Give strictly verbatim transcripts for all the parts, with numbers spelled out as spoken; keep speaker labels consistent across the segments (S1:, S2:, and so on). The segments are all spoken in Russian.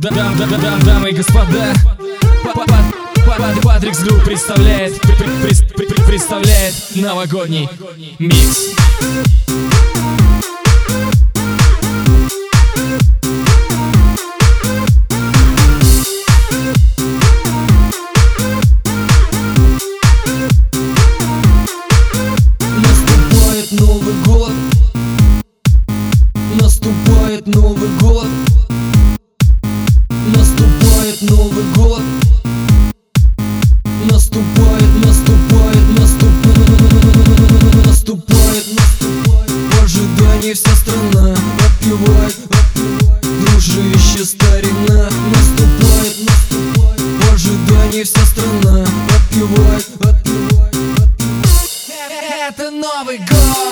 S1: Дамы и господа, Патрикс Групп представляет Представляет новогодний микс.
S2: Наступает Новый год, наступает Новый год, наступает Новый год, наступает, наступает, наступает, наступает, наступает. В ожидании вся страна отпевает, отпевает, дружище старина. Наступает, наступает, в ожидании вся страна отпевает, отпевает, отпевает.
S1: Это Новый год!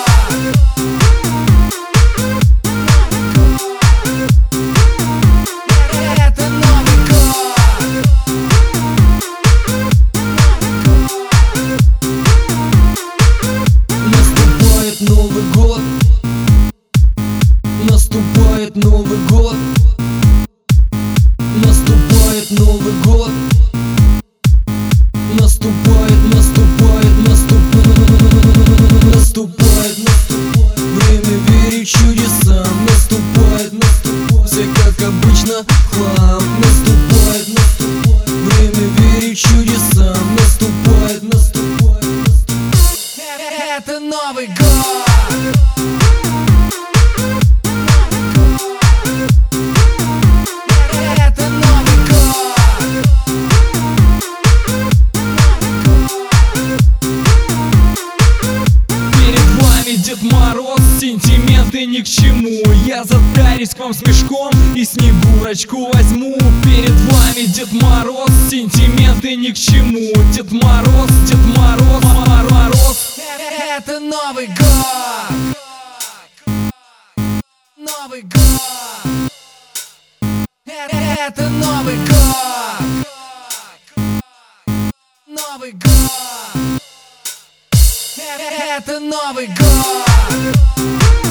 S2: Новый год, наступает Новый год, наступает Новый год, наступает, наступает, наступает, наступает, наступает. Время верить чудесам. Наступает, наступает, все как обычно в хлам. Наступает, наступает, время верить чудесам. Наступает, наступает, наступает.
S1: Это Новый год! Дед Мороз, сентименты ни к чему. Я затарюсь к вам с мешком и Снегурочку возьму. Перед вами Дед Мороз, сентименты ни к чему. Дед Мороз, Дед Мороз, Мор Мороз. Это Новый год! Новый год! Это Новый год! Новый год! Это Новый год!